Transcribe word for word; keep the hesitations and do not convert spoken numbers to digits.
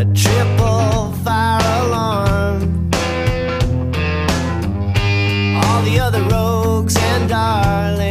a triple fire alarm. All the other rogues and darlings